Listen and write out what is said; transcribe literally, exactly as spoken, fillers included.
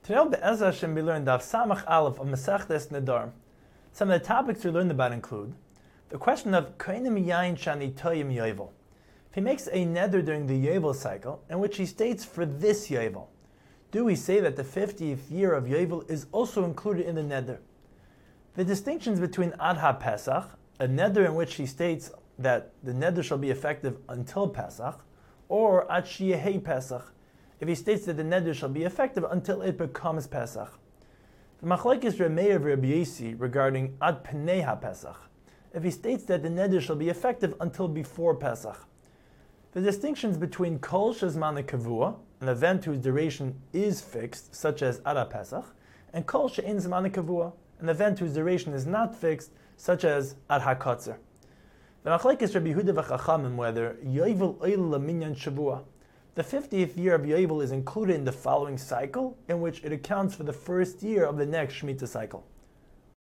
Today, Be'ez Hashem, we learned Daf Samach Aleph of Masechtes Nedarim. Some of the topics we learned about include the question of Koinim Yain Shani Toyim Yovel. If he makes a neder during the Yovel cycle, in which he states for this Yovel, do we say that the fiftieth year of Yovel is also included in the neder? The distinctions between Adha Pesach, a neder in which he states that the neder shall be effective until Pesach, or Ad Sheyehei Pesach, if he states that the neder shall be effective until it becomes Pesach. The machlokes Rameir Rabbi Yossi regarding Ad Pnei HaPesach, if he states that the neder shall be effective until before Pesach. The distinctions between Kol Shezman Kavua, an event whose duration is fixed, such as Ad Pesach, and Kol She'ein Zman Kavua, an event whose duration is not fixed, such as Ad HaKotzer. The machlokes Rabbi Yehuda v'Chachamim whether Yovel Oil Laminyan Shavua, the fiftieth year of Yovel, is included in the following cycle, in which it accounts for the first year of the next Shemitah cycle.